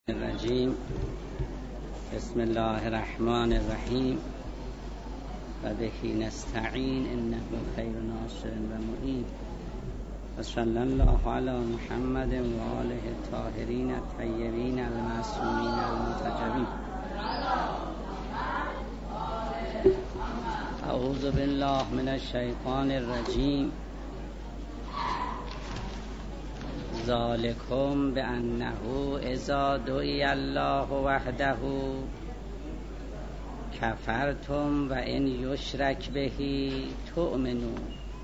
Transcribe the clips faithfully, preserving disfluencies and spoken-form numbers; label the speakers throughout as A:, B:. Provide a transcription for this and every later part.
A: الرجیم. بسم الله الرحمن الرحیم و بهی نستعین انه خیر ناصر و معین و صلی الله علی محمد و آله الطاهرین الطیبین المعصومین المنتجبین. اعوذ بالله من الشیطان الرجیم. ذالکم بأنه اذا دعی الله وحده کفرتم و ان یشرک به تؤمنون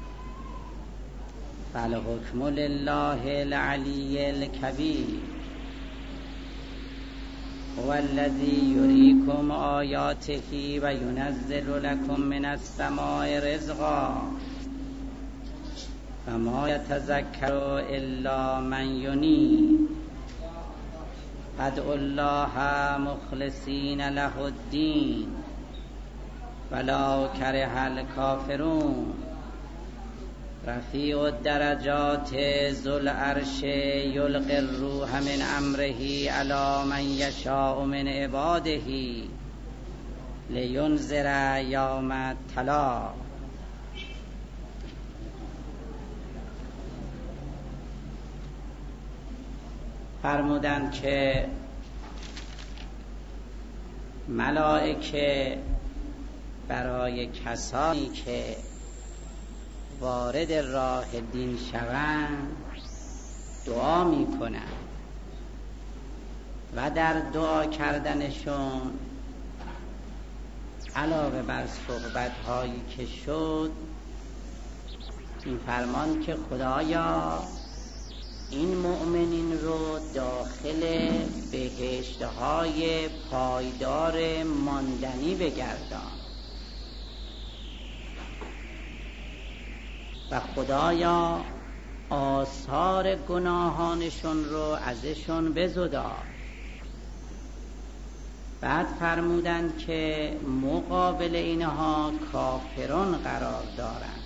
A: فالحکم لله العلی الکبیر هو الذی یریکم آیاته و ینزل لکم من السماء رزقا فما یتذکر الا من ینیب فادعوا الله مخلصین له الدین ولو کره الکافرون. رفیع الدرجات ذو العرش یلقی الروح من امره علی من یشاء من عباده لینذر یوم التلاق. فرمودند که ملائکه برای کسانی که وارد راه دین شوند دعا می کنند و در دعا کردنشون علاوه بر صحبت هایی که شد این فرمان که خدایا این مؤمنین رو داخل بهشت‌های پایدار ماندنی بگردان و خدایا آثار گناهانشون رو ازشون بزدار. بعد فرمودند که مقابل اینها کافرون قرار دارند.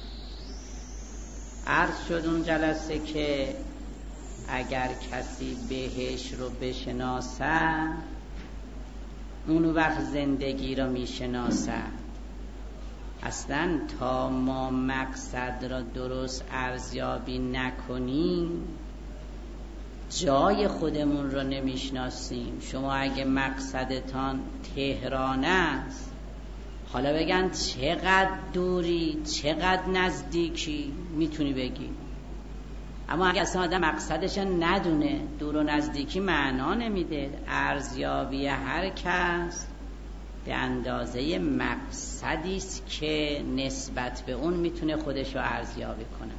A: عرض شد اون جلسه که اگر کسی بهش رو بشناسه اون وقت زندگی رو میشناسه. اصلا تا ما مقصد را درست ارزیابی نکنیم جای خودمون رو نمیشناسیم. شما اگه مقصدتان تهران است حالا بگن چقدر دوری چقدر نزدیکی میتونی بگی، اما اگه اصلا آدم مقصدش ندونه دور و نزدیکی معنا نمیده. ارزیابی هر کس به اندازه مقصدی است که نسبت به اون میتونه خودش رو ارزیابی کنه.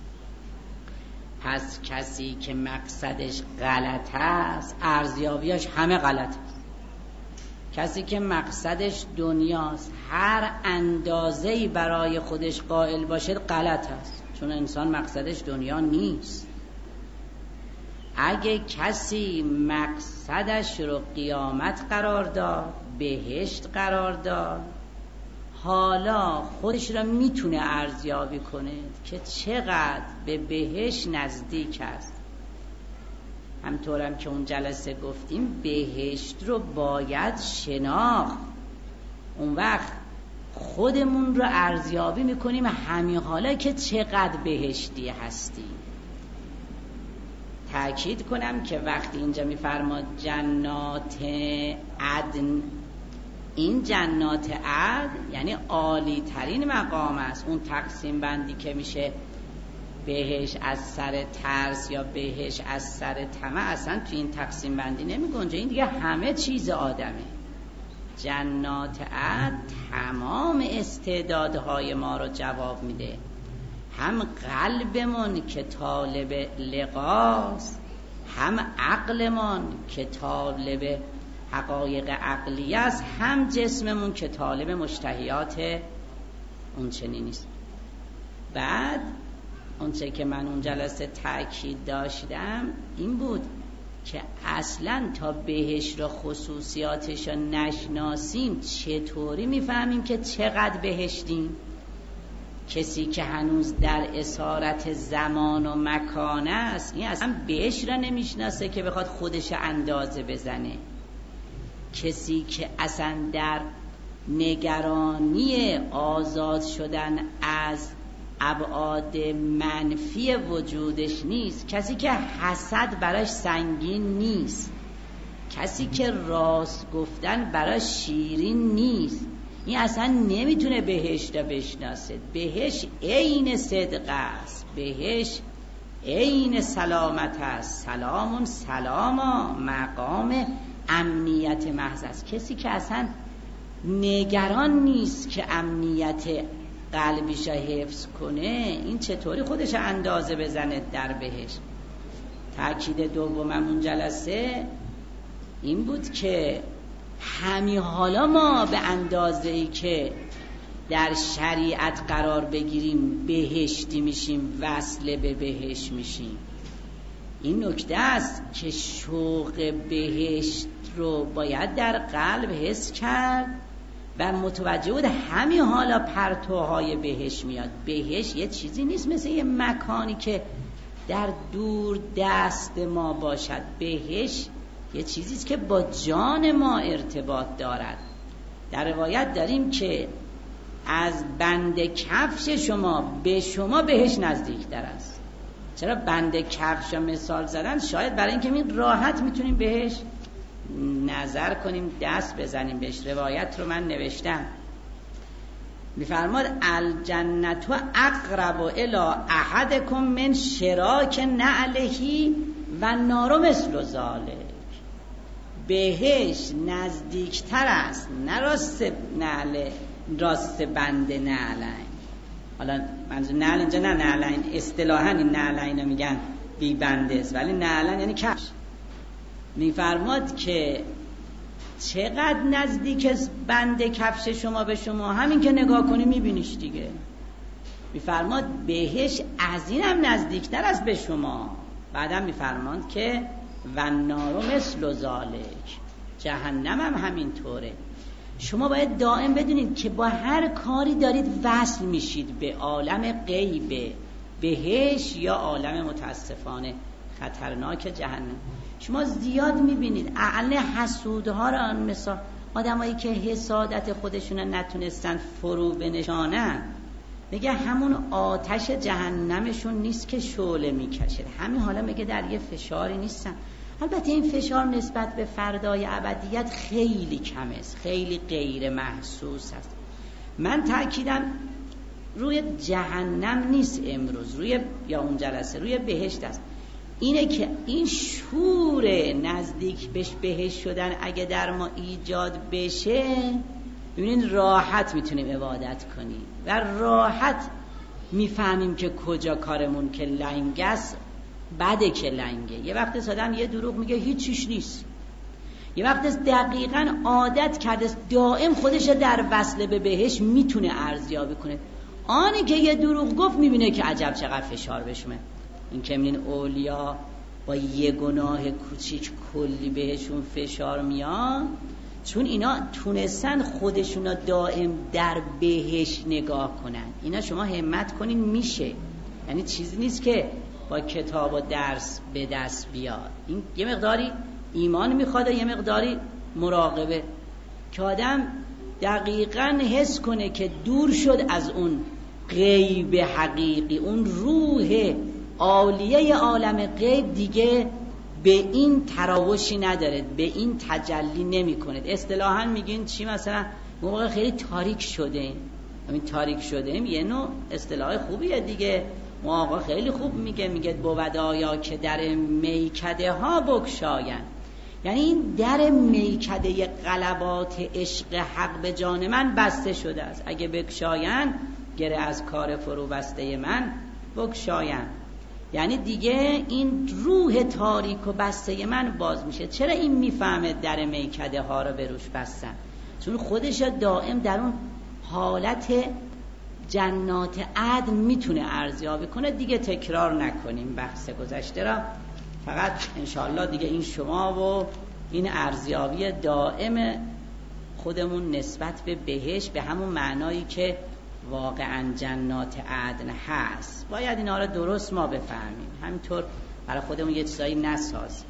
A: پس کسی که مقصدش غلط است ارزیابیش همه غلط است. کسی که مقصدش دنیاست هر اندازه‌ای برای خودش قائل باشه غلط است، چون انسان مقصدش دنیا نیست. اگه کسی مقصدش رو قیامت قرار داد بهشت قرار داد حالا خودش رو میتونه ارزیابی کنه که چقدر به بهشت نزدیک است. همطورم که اون جلسه گفتیم بهشت رو باید شناخت. اون وقت خودمون رو ارزیابی میکنیم همین حالا که چقدر بهشتی هستیم. تأکید کنم که وقتی اینجا میفرماد جنات عدن، این جنات عدن یعنی عالی ترین مقام است. اون تقسیم بندی که میشه بهش از سر ترس یا بهش از سر طمع اصلا تو این تقسیم بندی نمی گنجه. این دیگه همه چیز آدمه. جنات عدن تمام استعدادهای ما رو جواب میده. هم قلبمون که طالب لقاست، هم عقلمون که طالب حقایق عقلی است، هم جسممون که طالب مشتهیات اون چنین نیست. بعد اونچه که من اون جلسه تأکید داشتم این بود که اصلا تا بهش را خصوصیاتش را نشناسیم چطوری میفهمیم که چقدر بهشتیم؟ کسی که هنوز در اسارت زمان و مکان است، این اصلا بهش را نمیشناسه که بخواد خودش اندازه بزنه. کسی که اصلا در نگرانی آزاد شدن از ابعاد منفی وجودش نیست، کسی که حسد براش سنگین نیست، کسی که راست گفتن براش شیرین نیست، این اصلا نمیتونه بهشت را بشناسه. بهشت عین صدق است، بهشت عین سلامت است. سلامون سلاما، مقام امنیت محض است. کسی که اصلا نگران نیست که امنیت قلبیش حفظ کنه، این چطوری خودش اندازه بزنه در بهشت؟ تأکید دوممون جلسه این بود که همین حالا ما به اندازه‌ای که در شریعت قرار بگیریم بهشتی میشیم، وصل به بهشت میشیم. این نکته است که شوق بهشت رو باید در قلب حس کرد و متوجه بود همین حالا پرتوهای بهشت میاد. بهشت یه چیزی نیست مثل یه مکانی که در دور دست ما باشد. بهشت یه چیزیست که با جان ما ارتباط دارد. در روایت داریم که از بند کفش شما به شما بهشت نزدیکتر است. چرا بند کفش رو مثال زدن؟ شاید برای اینکه این راحت میتونیم بهش نظر کنیم، دست بزنیم بهش. روایت رو من نوشتم، میفرماد الجنت و اقرب الی احدکم من شراک نعلهی و نار مثل ذلک. بهش نزدیکتر است، نه راست نعل، راست بند نعلین. حالا منظور نعل اینجا نه نعلین اصطلاحاً این نعلین رو میگن بی بنده است، ولی نعلین یعنی کفش. میفرماد که چقدر نزدیک بند کفش شما به شما، همین که نگاه کنی میبینیش دیگه. میفرماد بهش از این هم نزدیکتر است به شما. بعدم میفرماد که و نار مثل ذالک، جهنم هم همین طوره. شما باید دائم بدونید که با هر کاری دارید وصل میشید به عالم غیب بهش یا عالم متاسفانه خطرناک جهنم. شما زیاد میبینید اعل حسودها را مثلا آدمایی که حسادت خودشون نتونستن فرو بنشانن، میگه همون آتش جهنمشون نیست که شعله میکشه، همین حالا میگه در یه فشاری نیستن. البته این فشار نسبت به فردای ابدیت خیلی کم است، خیلی غیر محسوس است. من تأکیدم روی جهنم نیست امروز، روی یا اون جلسه روی بهشت است. اینه که این شور نزدیک بهش بهشت شدن اگه در ما ایجاد بشه، ببینید راحت میتونیم عبادت کنیم و راحت میفهمیم که کجا کارمون که لنگ است بده که لنگه. یه وقت آدم یه دروغ میگه هیچیش نیست، یه وقت دقیقاً عادت کرده دائم خودش در وصل به بهشت میتونه ارزیابی کنه. آنی که یه دروغ گفت میبینه که عجب چقدر فشار بشمه. این که میبینین اولیا با یه گناه کوچیک کلی بهشون فشار میاد، چون اینا تونستن خودشون دائم در بهشت نگاه کنن. اینا شما همت کنین میشه، یعنی چیزی نیست که با کتاب و درس به دست بیاد. این یه مقداری ایمان میخواد، یه مقداری مراقبه که آدم دقیقاً حس کنه که دور شد از اون غیب حقیقی، اون روح عالیه عالم غیب دیگه به این تراوشی نداره، به این تجلی نمی کنه. اصطلاحاً میگین چی؟ مثلا موقع خیلی تاریک شده، همین تاریک شده ایم یه نوع اصطلاح خوبیه دیگه. ما آقا خیلی خوب میگه، میگه بود آیا که در میکده ها بگشاین، یعنی این در میکده غلبات عشق حق به جان من بسته شده است، اگه بگشاین گره از کار فرو بسته من بگشاین، یعنی دیگه این روح تاریک و بسته من باز میشه. چرا این میفهمه در میکده ها رو به روش بستن؟ چون خودش دائم در اون حالت جنات عدن میتونه ارزیابی کنه. دیگه تکرار نکنیم بحث گذشته را، فقط انشاءالله دیگه این شما و این ارزیابی دائم خودمون نسبت به بهشت به همون معنایی که واقعا جنات عدن هست، باید اینا رو درست ما بفهمیم، همینطور برای خودمون یه چیزایی نسازیم.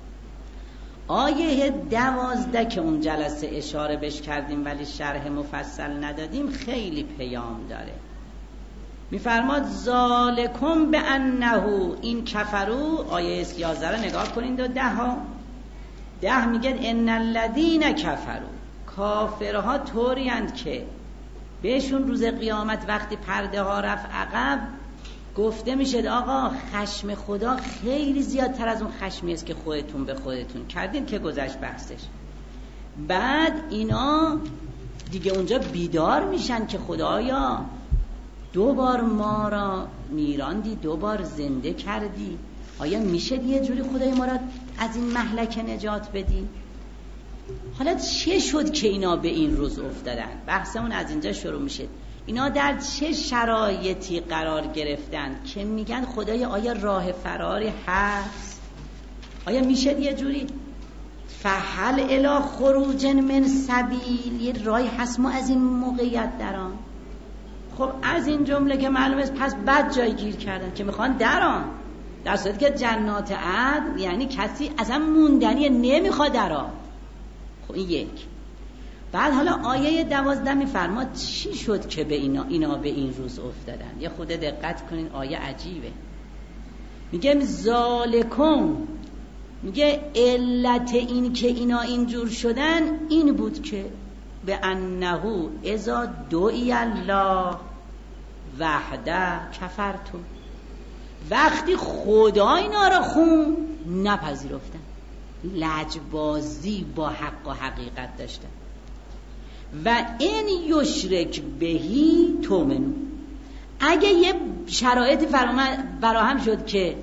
A: آیه دوازده که اون جلسه اشاره بش کردیم ولی شرح مفصل ندادیم خیلی پیام داره. میفرماد ذالکم بانه این کفرو، آیه یازده رو نگاه کنید و ده ها ده میگه ان الذین کفروا، کافرها طوری اند که بهشون روز قیامت وقتی پرده ها رفت عقب گفته میشه آقا خشم خدا خیلی زیادتر از اون خشمی است که خودتون به خودتون کردین که گذشت بحثش. بعد اینا دیگه اونجا بیدار میشن که خدایا دو بار ما را میراندی، دو بار زنده کردی، آیا میشه یه جوری خدای ما را از این مهلکه نجات بدی؟ حالا چه شد که اینا به این روز افتادن؟ بحثمون از اینجا شروع میشه. اینا در چه شرایطی قرار گرفتن که میگن خدایا آیا راه فراری هست؟ آیا میشه یه جوری فحل الی خروج من سبیل، یه راهی هست ما از این موقعیت دران؟ خب از این جمله که معلومه پس بد جای گیر کردن که میخوان دران، در صورتی که جنات عدن یعنی کسی اصلا موندنی نمیخواد دران. خب این یک. بعد حالا آیه دوازده میفرماد چی شد که به اینا, اینا به این روز افتادن. یه خود دقت کنین، آیه عجیبه. میگه ذالکم، میگه علت این که اینا اینجور شدن این بود که به انه اذا دعی الله وحده کفرتم، وقتی خدا اینا را خون نپذیرفتن، لجبازی با حق و حقیقت داشتن. و این یشرک بهی تومنو، اگه یه شرایطی فراهم شد که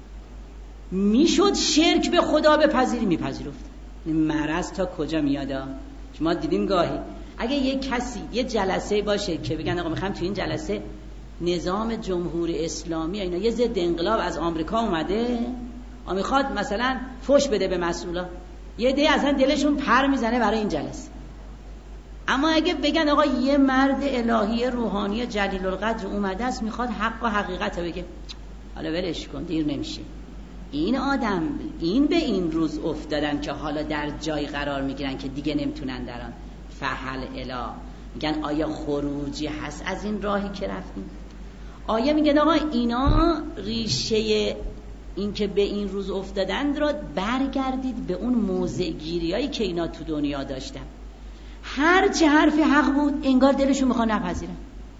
A: میشد شرک به خدا بپذیری میپذیرفت. مرض تا کجا میادا؟ ما دیدیم گاهی اگه یه کسی یه جلسه باشه که بگن آقا میخوام تو این جلسه نظام جمهوری اسلامی اینا، یه ضد انقلاب از آمریکا اومده میخواد مثلا فوش بده به مسئولا، یه دی اصلا دلشون پر میزنه برای این جلسه. اما اگه بگن آقا یه مرد الهی روحانی جلیل القدر اومده است میخواد حق و حقیقت رو بگه، حالا ولش کن دیر نمیشه. این آدم این به این روز افتادن که حالا در جای قرار میگیرن که دیگه نمیتونن دران. فحل اله، میگن آیا خروجی هست از این راهی که رفتیم؟ آیا میگن آقا اینا ریشه این که به این روز افتادن را برگردید به اون موضع گیریایی که اینا تو دنیا داشتن. هر چه حرفی حق بود انگار دلشون میخواد نپذیرن،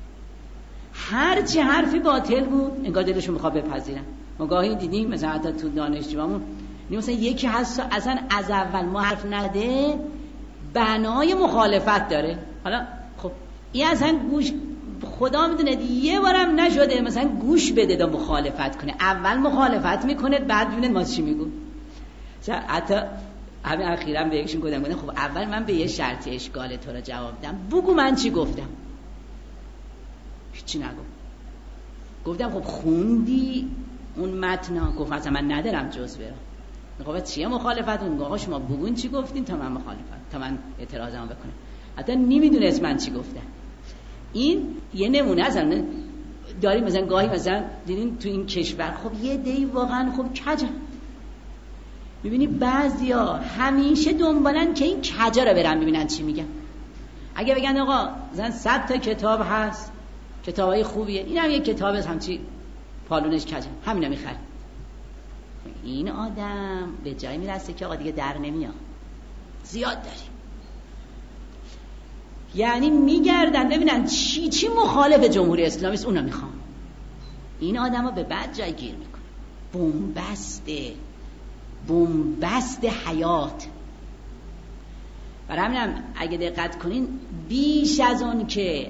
A: هر چه حرفی باطل بود انگار دلشون میخواد بپذیرن. ما گاهی دیدیم مثلا حتی تو دانشجوامون مثلا یکی هست اصلا از اول ما حرف نده بنای مخالفت داره. حالا خب این اصلا گوش خدا میدونه یه بارم نشده مثلا گوش بده تا مخالفت کنه، اول مخالفت میکنه بعد ببینید ما چی میگیم. حتی همین اخیراً به یکشون گفتم گفتم خب اول من به یه شرط اشکال تو را جواب دادم، بگو من چی گفتم. هیچی نگو. گفتم خب خوندی اون متن؟ گفت اصلا من ندارم جز برم. خب چیه مخالفت؟ اون آقا شما بگون چی گفتین تا من مخالفت تا من اعتراضم بکنم. حتی نمیدونست من چی گفتم. این یه نمونه است. داریم مثلا گاهی مثلا دیدین تو این کشور خب یه دی واقعا خب کجا میبینی بعضیا همیشه دنبالن که این کجا رو برن ببینن چی میگن. اگه بگن آقا مثلا صد تا کتاب هست کتابای خوبیه، این هم یک کتاب هست همچی پالونش کجا، همینا میخره. این آدم به جایی میرسه که آقا دیگه در نمیاد، زیاد داریم. یعنی میگردن ببینن چی چی مخالف جمهوری اسلامی است اونا میخوان. این آدمو به بد جای گیر میکنه. بنبسته بنبست حیات. برای همینم اگه دقت کنین بیش از اون که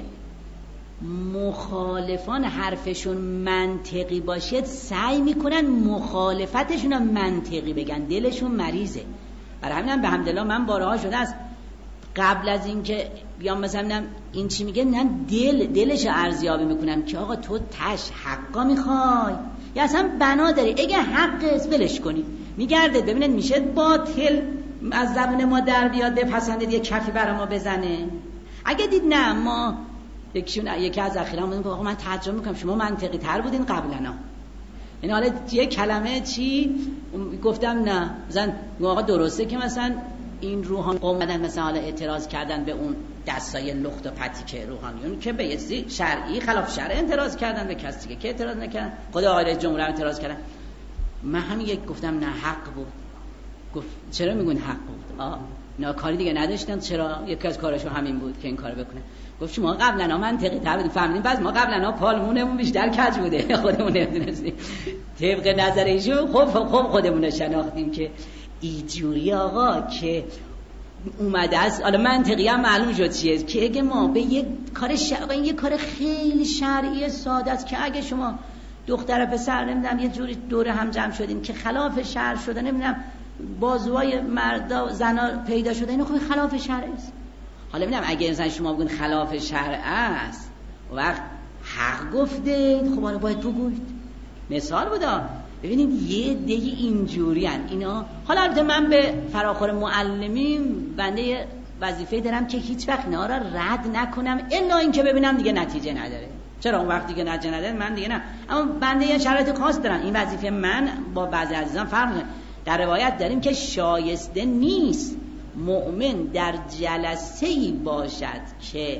A: مخالفان حرفشون منطقی باشه سعی میکنن مخالفتشون رو منطقی بگن، دلشون مریضه. برای همینم به حمدالله من بارها شده است قبل از این که بیام مثلا این چی میگه من دل دلش ارزیابی میکنم که آقا تو تش حقا میخوای یا اصلا بنا داری، اگه حق است ولش کنی. میگرده ببینید میشه باطل از زبون ما در بیاد بپسندید یه کفی برای ما بزنه. اگه دید نه ما یکیشون یکی از اخیرا میگه آقا من تعجب میکنم شما منطقی تر بودین قبلا. یعنی حالا یه کلمه چی گفتم نه مثلا آقا درسته که مثلا این روحان قوم بدن مثلا حالا اعتراض کردن به اون دستای لخت و پتیک روحانیون که به یه شرعی خلاف شرع اعتراض کردن، به کسی که اعتراض نکردن خدا آقای جمهوری اعتراض کردن. من همین یک گفتم نه حق بود. گفت چرا میگون حق بود؟ آه نه کاری دیگه نداشتن، چرا؟ یکی از کارشون همین بود که این کارو بکنه. گفت شما قبلا منطقی تر بودین فهمیدین، بعض ما قبلا پالمونمون بیشتر کج بوده خودمون نمیدونستیم. طبق نظر ایشون خب خب خودمون شناختیم که اینجوری آقا که اومده است. حالا منطقی هم معلوم شد چیه که اگه ما به یک کار شرعی، این یک کار خیلی شرعی ساده است که اگه شما دختر پسر نمیدونم یه جوری دوره هم جمع شدین که خلاف شرع شده، نمیدونم بازوهای مردا زنا پیدا شده، اینو خب خلاف شرع است. حالا ببینم اگه مثلا شما بگین خلاف شرع است وقت حق گفتید، خب حالا باید بگوید. مثال بودا ببینید یه دیگه اینجوری هن اینا. حالا البته من به فراخور معلمین بنده وظیفه دارم که هیچ وقت اینا را رد نکنم الا اینکه ببینم دیگه نتیجه نداره. چرا اون وقتی که نتیجه نداره من دیگه نه، اما بنده یه شرایط خاص دارم. این وظیفه من با بعضی عزیزان فرق میکنه. در روایت داریم که شایسته نیست مؤمن در جلسه‌ای باشد که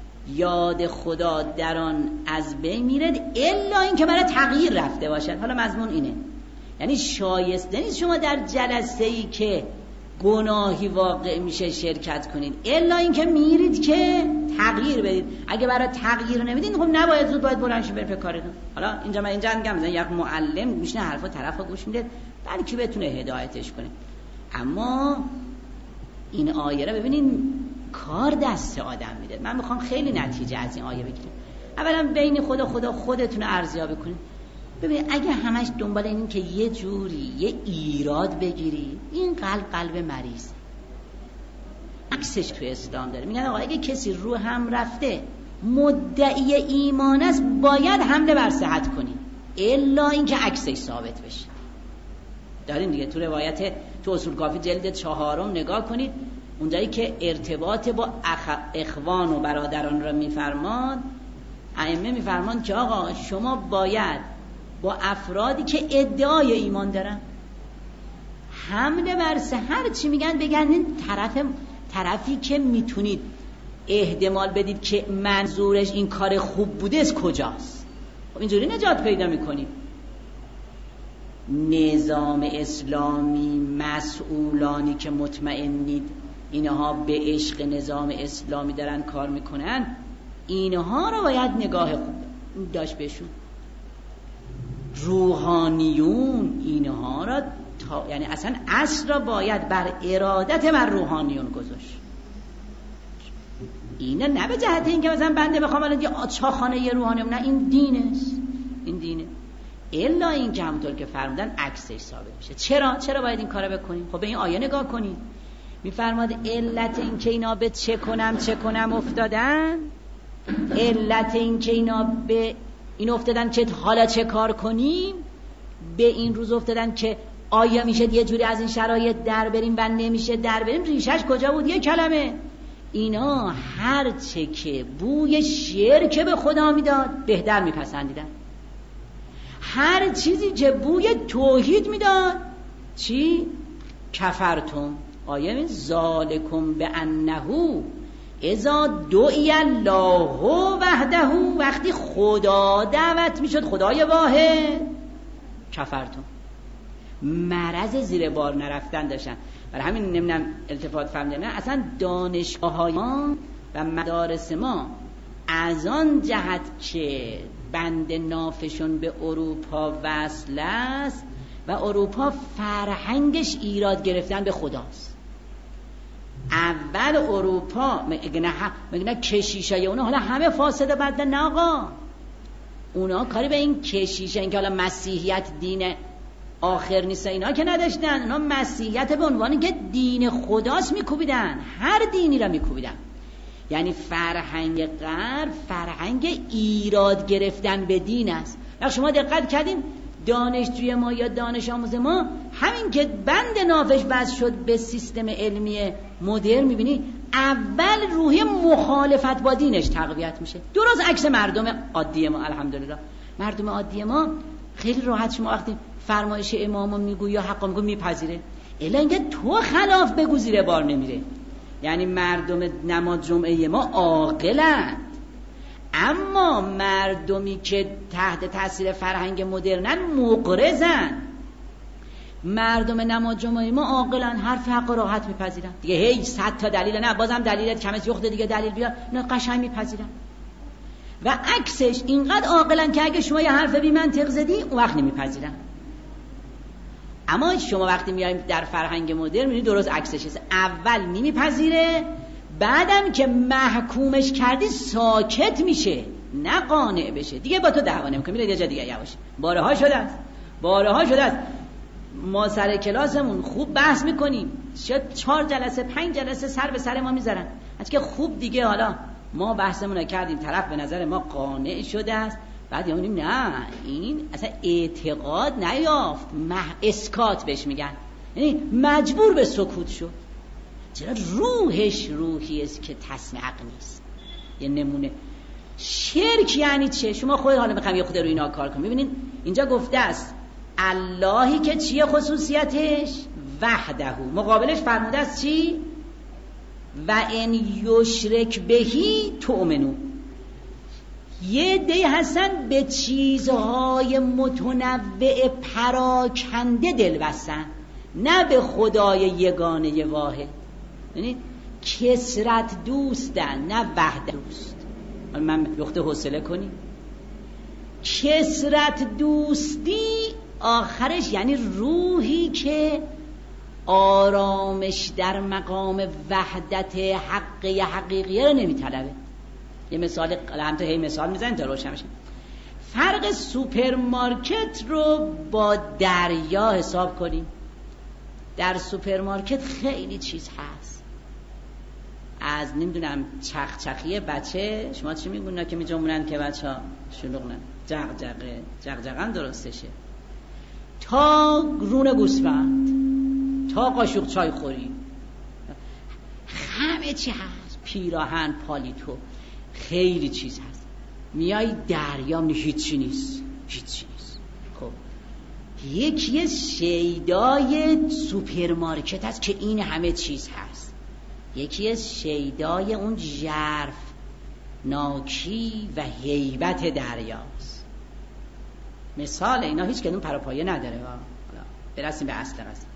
A: یاد خدا در آن از بین میرد الا اینکه برای تغییر رفته باشد. حالا مضمون اینه، یعنی شایسته نیست شما در جلسه‌ای که گناهی واقع میشه شرکت کنید الا اینکه میرید که تغییر بدید. اگه برای تغییر نمیدین خب نباید زود باید بلند شید بر کارتون. حالا اینجا من اینجا میگم مثلا یک معلم میشنه حرفا طرفو گوش میده بلکه بتونه هدایتش کنه. اما این آیه رو ببینین کار دست آدم میده. من میخوام خیلی نتیجه از این آیه بگیریم. اولا بین خدا خدا خودتون ارزیابی کنید. ببین اگه همش دنبال اینین که یه جوری یه ایراد بگیری، این قلب قلب مریض. عکسش تو اسلام داره. میگن آقا اگه کسی رو هم رفته مدعی ایمان است باید حمله بر صحت کنی الا اینکه عکسش ثابت بشه. داریم دیگه تو روایت تو اصول کافی جلد چهارم نگاه کنید، اونجایی که ارتباط با اخ... اخوان و برادران را میفرمان، ائمه میفرمان که آقا شما باید با افرادی که ادعای ایمان دارن حمله بر هر چی میگن بگن این طرف طرفی که میتونید احتمال بدید که منظورش این کار خوب بوده از کجاست. خب اینجوری نجات پیدا میکنید. نظام اسلامی مسئولانی که مطمئنید اینها به عشق نظام اسلامی دارن کار میکنن، اینها رو باید نگاه خوب داشت بهشون. روحانیون اینها را تا... یعنی اصلا اصل را باید بر ارادت بر روحانیون گذاشت. اینا نه به جهت اینکه مثلا بنده بخوام الان یه آچاخانه یه روحانیون، نه این دینه است، این دینه. الا این که همونطور که فرمودن عکسش ثابت میشه. چرا چرا باید این کارو بکنیم؟ خب به این آیه نگاه کنید. میفرماد علت این که اینا به چه کنم چه کنم افتادن، علت این که اینا به این افتادن که حالا چه کار کنیم، به این روز افتادن که آیا میشه یه جوری از این شرایط در بریم و نمیشه در بریم. ریشش کجا بود؟ یه کلمه. اینا هر چه که بوی شرک به خدا میداد بهتر میپسندیدن، هر چیزی که بوی توحید میداد چی؟ کفرتم. آیه این ذالکم بانه اذا دعی الله وحده، وقتی خدا دعوت میشد خدای واحد، کفرتم. مرض زیر بار نرفتن داشتن. برای همین نمیدونم التفات فهمیدن، نه اصلا دانشگاه ما و مدارس ما از آن جهت که بند نافشون به اروپا وصل است و اروپا فرهنگش ایراد گرفتن به خداست. اول اروپا میگه نه میگه کشیشای اونا حالا همه فاسده بعد نه آقا، اونا کاری به این کشیشه این که حالا مسیحیت دین آخر نیست اینا که نداشتن. اونا مسیحیت به عنوانی که دین خداست میکوبیدن، هر دینی را میکوبیدن. یعنی فرهنگ غرب فرهنگ ایراد گرفتن به دین است. وقتی شما دقت کردین دانشجوی ما یا دانش آموز ما همین که بند نافش بس شد به سیستم علمی مدرن، میبینی اول روحی مخالفت با دینش تقویت میشه. درست عکس مردم عادی ما. الحمدلله مردم عادی ما خیلی راحت شما وقتی فرمایش امامو میگوی یا حقا میگوی میپذیره، الا اینکه تو خلاف بگو زیر بار نمیره. یعنی مردم نماز جمعه ما عاقلند، اما مردمی که تحت تاثیر فرهنگ مدرنن مغرضن. مردم نماز جمعه ما عاقلن، حرف حق راحت میپذیرن دیگه. هی صد تا دلیل، نه بازم دلیلت کم است، یخته دیگه دلیل بیار، نه قشنگ میپذیرن. و عکسش اینقدر عاقلن که اگه شما یه حرف بی منطق زدی اون وقت نمیپذیرن. اما شما وقتی میایم در فرهنگ مدرن میبینید درست عکسش است. اول نمیپذیره، بعدم که محکومش کردی ساکت میشه، نه قانع بشه دیگه. با تو دعوا نمیکنه، میره یه جا دیگه یواش. بارها شده است، بارها شده است. ما سر کلاسمون خوب بحث میکنیم، شاید چهار جلسه پنج جلسه سر به سر ما میذارن، از که خوب دیگه حالا ما بحثمون رو کردیم، طرف به نظر ما قانع شده است، بعد میگیم نه این اصلا اعتقاد نیافت، مح... اسکات بهش میگن، یعنی مجبور به سکوت شد. چرا؟ روحش روحی است که تصنیع نیست. یه نمونه شرک یعنی چه؟ شما خود حالا میخوام یه خود رو اینا کار کنم. ببینید اینجا گفته است اللهی که چیه خصوصیتش؟ وحده. مقابلش فرموده است چی؟ و ان یشرک بهی تؤمنو. یه دی هستن به چیزهای متنوع پراکنده دل بستن، نه به خدای یگانه واحد. یعنی کثرت دوستن، نه وحدت دوست. من لخته حوصله کنی. کثرت دوستی آخرش یعنی روحی که آرامش در مقام وحدت حقی حقیقیه رو نمیطلبه. یه مثال هم تو هی مثال میزنیم تا روشن بشه. فرق سوپرمارکت رو با دریا حساب کنیم. در سوپرمارکت خیلی چیز هست، از نمیدونم چخچخی بچه، شما چی میگونن که میجمونن که بچه ها شلوغنن، جغجغه جغجغه هم درستشه، تا رون گوسفند، تا قاشق چای خوری، همه چی هست، پیراهن، پالیتو، خیلی چیز هست. میای دریام هیچی نیست، هیچی نیست. خب یکی شیدای سوپرمارکت هست که این همه چیز هست، یکی شیدای اون ژرف ناکی و هیبت دریاست. مثال اینا هیچ کدوم پراپایه نداره. برسیم به اصل قضیه.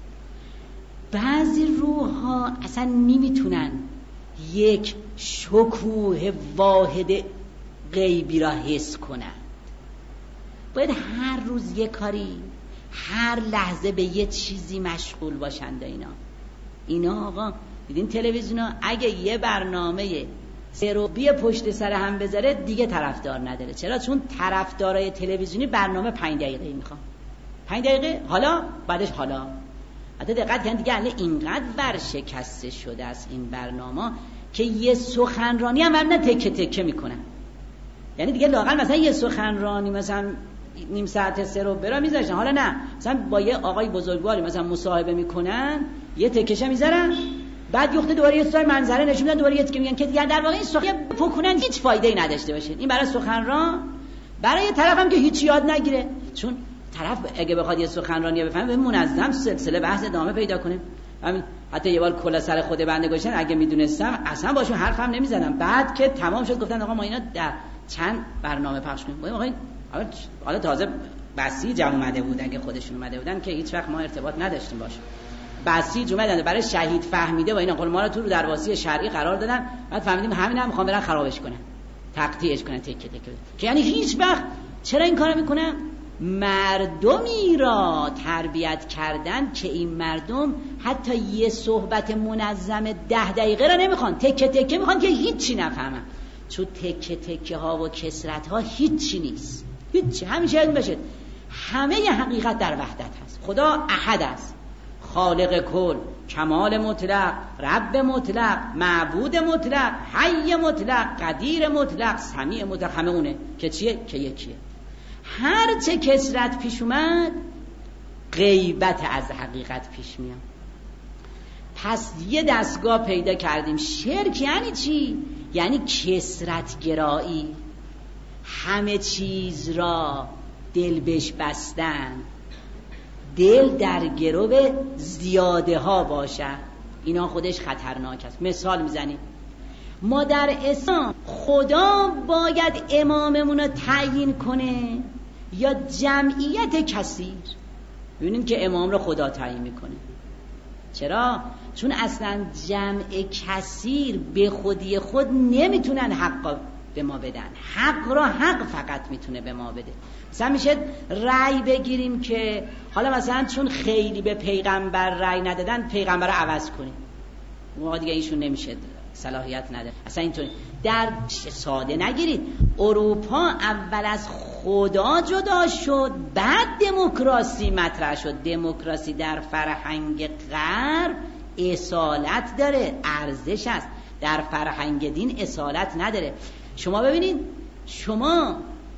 A: بعضی روح ها اصلا نمیتونن یک شکوه واحد غیبی را حس کنن، باید هر روز یک کاری، هر لحظه به یه چیزی مشغول باشند. اینا اینا آقا دیدین تلویزیونا اگه یه برنامه سروبی پشت سر هم بذاره دیگه طرفدار نداره. چرا؟ چون طرفدارای تلویزیونی برنامه پنج دقیقه میخوان، پنج دقیقه حالا بعدش حالا. حتی دقت کن دیگه الان اینقدر ورشکسته شده است این برنامه که یه سخنرانی هم نه تکه تکه میکنن. یعنی دیگه لااقل مثلا یه سخنرانی مثلا نیم ساعت سه رو برا میذاشتن، حالا نه مثلا با یه آقای بزرگواری مثلا مصاحبه میکنن، یه تکشه میذارن، بعد یخته دوباره یه سوال منظره نشون میدن، دوباره یه تکه میگن که دیگه در واقع این سخن پکنن هیچ فایده‌ای نداشته باشه. این برای سخنران، برای یه طرف هم که هیچ یاد نگیره، چون طرف اگه بخواد یه سخنرانی بفهمه به منظم سلسله بحث ادامه پیدا کنه. همین حتی یه بار کلا سر خود بنده گذاشتن، اگه میدونستم اصلا باشون حرفم نمیزدم. بعد که تمام شد گفتن آقا ما اینا در چند برنامه پخش کنیم. آقا حالا تازه بسیج اومده بود، اگه خودشون اومده بودن که هیچ وقت ما ارتباط نداشتیم باشه. بسیج اومدن برای شهید فهمیده و اینا، قول ما رو تو درواسی شرعی قرار دادن، بعد فهمیدیم همین هم میخوان برن خرابش کنن، تقطیعش کنن، تکه تکه. که یعنی هیچ وقت چرا این کارو میکنن؟ مردمی را تربیت کردن که این مردم حتی یه صحبت منظم ده دقیقه را نمیخوان، تکه تکه میخوان که هیچی نفهمن. چون تکه تکه ها و کسرت ها هیچی نیست، هیچی. همیشه یاد باشه همه ی حقیقت در وحدت هست. خدا احد است، خالق کل، کمال مطلق، رب مطلق، معبود مطلق، حی مطلق، قدیر مطلق، سمیع مطلق. همه اونه که چیه؟ که یکیه. هر چه کسرت پیش اومد غیبت از حقیقت پیش میاد. پس یه دستگاه پیدا کردیم. شرک یعنی چی؟ یعنی کثرت گرایی، همه چیز را دل بش بستن، دل در گرو زیاده ها باشد. اینا خودش خطرناک است. مثال میزنیم، ما در اسلام خدا باید اماممون رو تعیین کنه یا جمعیت کثیر؟ ببینید که امام رو خدا تعیین میکنه. چرا؟ چون اصلا جمع کثیر به خودی خود نمیتونن حق به ما بدن. حق را حق فقط میتونه به ما بده. مثلا میشه رأی بگیریم که حالا مثلا چون خیلی به پیغمبر رأی ندادن پیغمبر رو عوض کنیم، موقع دیگه ایشون نمیشه، صلاحیت نداره. اصلا اینطوری در ساده نگیرید. اروپا اول از خدا جدا شد، بعد دموکراسی مطرح شد. دموکراسی در فرهنگ غرب اصالت داره، ارزش است. در فرهنگ دین اصالت نداره. شما ببینید، شما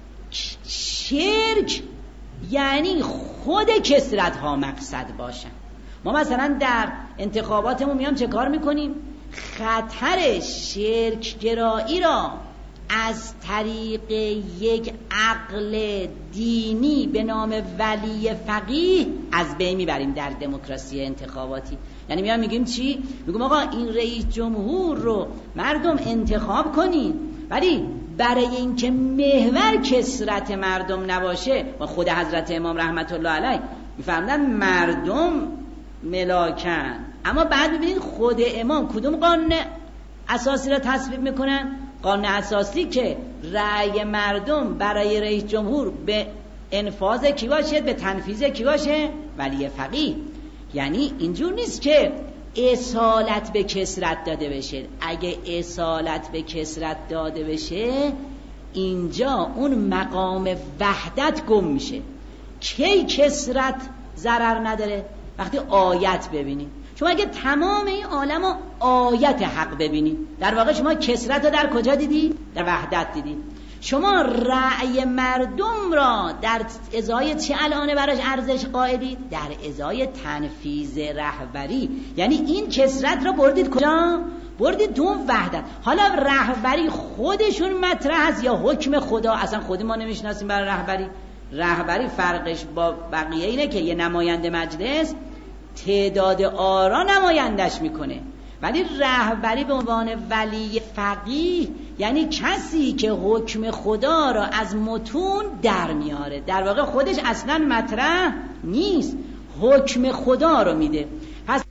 A: شرک یعنی خود کثرت ها مقصد باشن. ما مثلا در انتخاباتمون میام چه کار میکنیم؟ خطر شرک گرایی را از طریق یک عقل دینی به نام ولی فقیه از بین میبریم در دموکراسی انتخاباتی. یعنی میام میگیم چی؟ میگم آقا این رئیس جمهور رو مردم انتخاب کنین، ولی برای اینکه محور کثرت مردم نباشه، و خود حضرت امام رحمت الله علیه میفرمودن مردم ملاکن، اما بعد ببینید خود امام کدوم قانون اساسی را تصویب میکنن؟ قانون اساسی که رأی مردم برای رئیس جمهور به انفاذ کی باشه؟ به تنفیذ کی باشه؟ ولی فقیه. یعنی اینجور نیست که اصالت به کثرت داده بشه. اگه اصالت به کثرت داده بشه، اینجا اون مقام وحدت گم میشه. کی کثرت ضرر نداره؟ وقتی آیت ببینید. شما اگه تمام این عالم رو آیت حق ببینید، در واقع شما کثرت رو در کجا دیدی؟ در وحدت دیدی. شما رأی مردم را در ازای چه الان براش ارزش قائلید؟ در ازای تنفیذ رهبری. یعنی این کثرت را بردید کجا؟ بردید تو وحدت. حالا رهبری خودشون مطرح است یا حکم خدا؟ اصلا خود ما نمیشناسیم برای رهبری. رهبری فرقش با بقیه اینه که یه نماینده مجلس تعداد آرا نمایندش میکنه، ولی رهبری به عنوان ولی فقیه یعنی کسی که حکم خدا را از متون در میاره. در واقع خودش اصلا مطرح نیست، حکم خدا رو میده. پس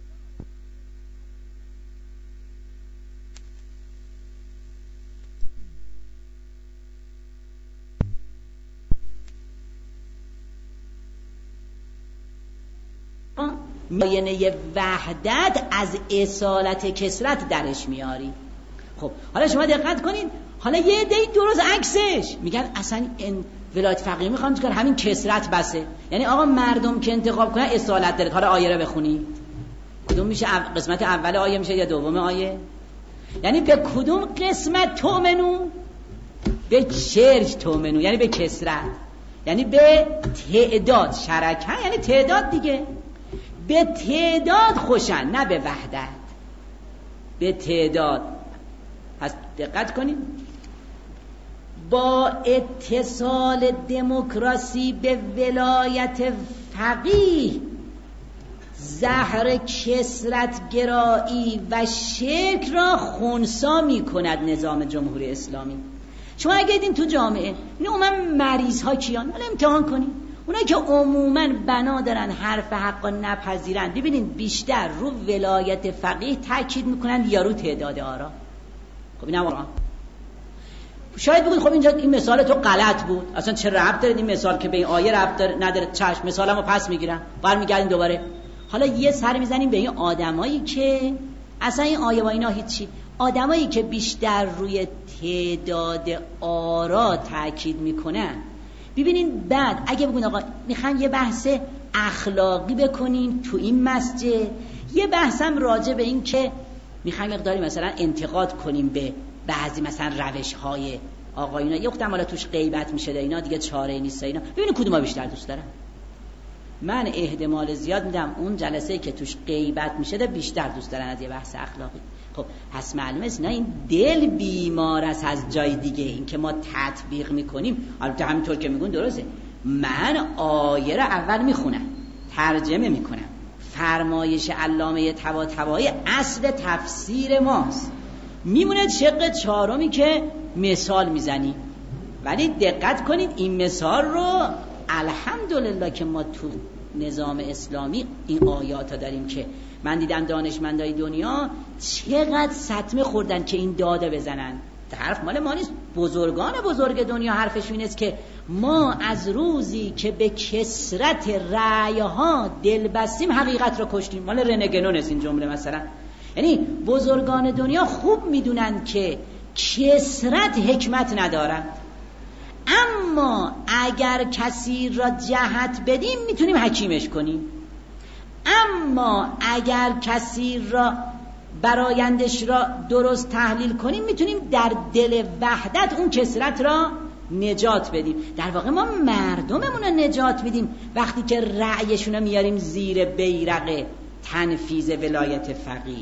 A: ماینه وحدت از اصالت کثرت درش میاری. خب حالا شما دقت کنید، حالا یه دی درست عکسش میگن اصلا این ولایت فقیه میخوام چیکار؟ همین کثرت بسه. یعنی آقا مردم که انتخاب کنن اصالت داره. حالا آیه رو بخونید، کدوم میشه؟ قسمت اول آیه میشه یا دوم آیه؟ یعنی به کدوم قسمت تومنو؟ به شرک تومنو، یعنی به کثرت، یعنی به تعداد. شرکه یعنی تعداد دیگه. به تعداد خوشن، نه به وحدت، به تعداد. پس دقت کنید، با اتصال دموکراسی به ولایت فقیه زهر کثرت گرایی و شرک را خنثی می کند نظام جمهوری اسلامی. شما اگه دیدین تو جامعه عموما مریض ها کیان؟ حالا امتحان کنید. اونایی که عموما بنا دارن حرف حق نپذیرن، ببینین بیشتر رو ولایت فقیه تاکید میکنن یا رو تعداد آرا. خب اینم آرا. شاید بگید خب اینجا این مثال تو غلط بود، اصلا چه ربط داره این مثال که به این آیه ربط نداره؟ چشم، مثالمو پس میگیرم، برمیگردیم دوباره. حالا یه سر میزنیم به این آدمایی که اصلا این آیه با اینا هیچی، آدمایی که بیشتر روی تعداد آرا تاکید میکنن. ببینین بعد اگه بگین آقا میخوایم یه بحث اخلاقی بکنیم تو این مسجد، یه بحثم راجع به این که میخوایم مقداری مثلا انتقاد کنیم به بعضی مثلا روش های آقایونا، یه وقت حالا توش غیبت میشه اینا دیگه چاره نیست اینا، ببینین کدوما بیشتر دوست دارن. من احتمال زیاد میدم اون جلسه که توش غیبت میشه بیشتر دوست دارن از یه بحث اخلاقی. خب پس معلومه است نه این دل بیمار است از جای دیگه، این که ما تطبیق میکنیم البته همینطور که میگون درسته. من آیه رو اول میخونم، ترجمه میکنم، فرمایش علامه طباطبایی اصل تفسیر ماست، میمونه شق چهارمی که مثال میزنی. ولی دقت کنید این مثال رو الحمدلله که ما تو نظام اسلامی این آیات ها داریم که من دیدم دانشمندای دنیا چقدر سطمه خوردن که این داده بزنن. حرف مال ما نیست، بزرگان بزرگ دنیا حرفشون اینه که ما از روزی که به کثرت رأی ها دل بستیم حقیقت رو کشتیم. مال رنگنون است این جمله مثلا. یعنی بزرگان دنیا خوب میدونن که کثرت حکمت ندارن، اما اگر کسی را جهت بدیم میتونیم حکیمش کنیم، اما اگر کسی را برایندش را درست تحلیل کنیم میتونیم در دل وحدت اون کثرت را نجات بدیم. در واقع ما مردممون رو نجات میدیم وقتی که رأیشون رو میاریم زیر بیرق تنفیذ ولایت فقیه.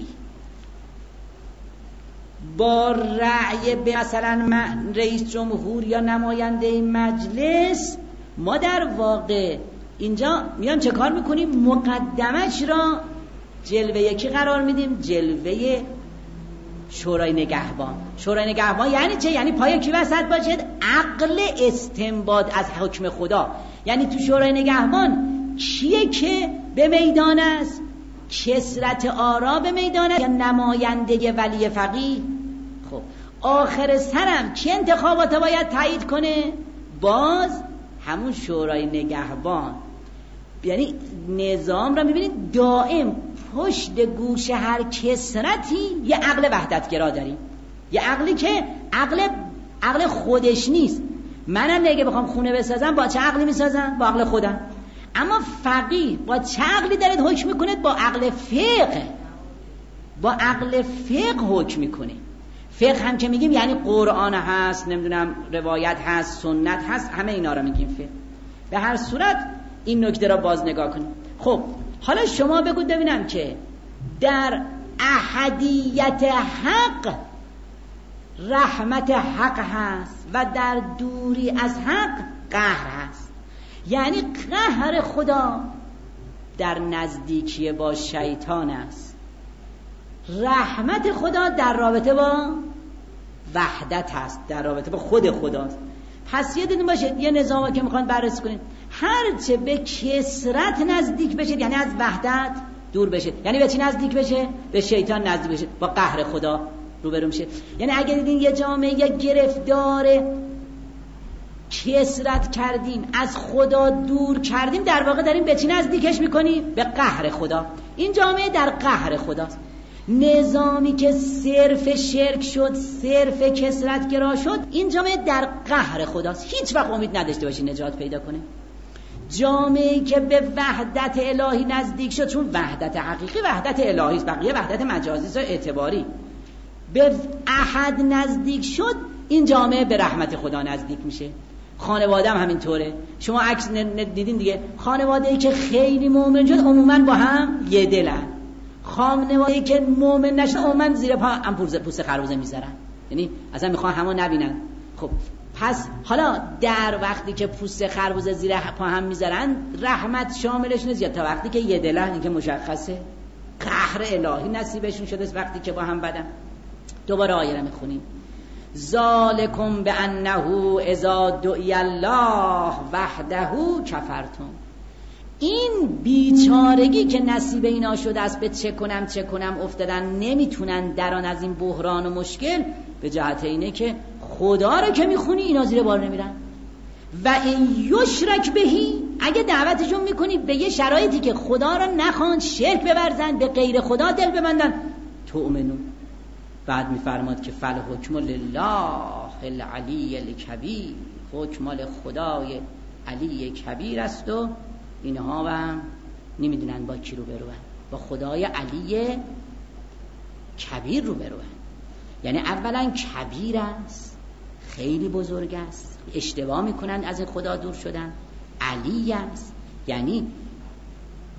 A: با رأی به مثلا رئیس جمهور یا نماینده مجلس ما در واقع اینجا میام چه کار میکنیم؟ مقدمش را جلوه یکی قرار میدیم، جلوه شورای نگهبان. شورای نگهبان یعنی چه؟ یعنی پای کی وسط باشد؟ عقل استنباط از حکم خدا. یعنی تو شورای نگهبان کیه که به میدان است؟ کثرت آرا به میدان است یا نماینده ولی فقیه؟ خب آخر سرم کی انتخابات باید تایید کنه؟ باز همون شورای نگهبان. یعنی نظام را میبینید دائم پشت گوش هر کثرتی یه عقل وحدتگرا داریم، یه عقلی که عقل عقل خودش نیست. منم اگه بخوام خونه بسازم با چه عقلی میسازم؟ با عقل خودم. اما فقیه با چه عقلی دارد حکم میکنه؟ با عقل فقه. با عقل فقه حکم میکنه. فقه هم که میگیم یعنی قرآن هست، نمیدونم روایت هست، سنت هست، همه اینا رو میگیم فقه. به هر صورت این نکته را باز نگاه کنیم. خب حالا شما بگید ببینم که در احدیت حق رحمت حق هست و در دوری از حق قهر هست. یعنی قهر خدا در نزدیکی با شیطان است، رحمت خدا در رابطه با وحدت هست، در رابطه با خود خداست. پس یه باشه یه نظامی که میخوان بررسی کنید، هرچه به کثرت نزدیک بشه یعنی از وحدت دور بشه. یعنی به چی نزدیک بشه؟ به شیطان نزدیک بشه، با قهر خدا روبرو میشه. یعنی اگه دیدین یه جامعه یه گرفتار کثرت کردیم، از خدا دور کردیم، در واقع داریم به چی نزدیکش میکنیم؟ به قهر خدا. این جامعه در قهر خداست. نظامی که صرف شرک شد، صرف کثرت گرا شد، این جامعه در قهر خداست. هیچ وقت امید نداشته باشی نجات پیدا کنه. جامعه که به وحدت الهی نزدیک شد، چون وحدت حقیقی وحدت الهی است، بقیه وحدت مجازی و اعتباری، به احد نزدیک شد، این جامعه به رحمت خدا نزدیک میشه. خانواده هم همینطوره. شما عکس دیدین دیگه، خانواده‌ای که خیلی مؤمن شد عموما با هم یه دلن، خانواده‌ای که مؤمن نشد عموما زیر پا هم پوست خربوزه میذارن، یعنی اصلا میخوان همو نبینن. خب پس حالا در وقتی که پوست خربوزه زیر پا هم میذارن رحمت شاملش نزیاد تا وقتی که یه دلن، این که مشخصه. قهر الهی نصیبشون شده وقتی که با هم بدن. دوباره آیه رو میخونیم. ذالکم بانه اذا دعی الله وحده کفرتم. این بیچارگی که نصیب اینا شده است، به چه کنم چه کنم افتادن، نمیتونن دران از این بحران و مشکل، به جهت اینه که خدا رو که میخونی اینا زیر بار نمیرن. و این یشرک بهی، اگه دعوتشون میکنی به یه شرایطی که خدا رو نخوان، شرک بورزن، به غیر خدا دل ببندن، تؤمنون. بعد میفرماد که فل حکم لله العلی الکبیر، حکم مال خدای علی کبیر است و اینها هم نمیدونن با کی رو برون، با خدای علی کبیر رو برون. یعنی اولا کبیر است، خیلی بزرگ است، اشتباه میکنن از خدا دور شدن. علی است، یعنی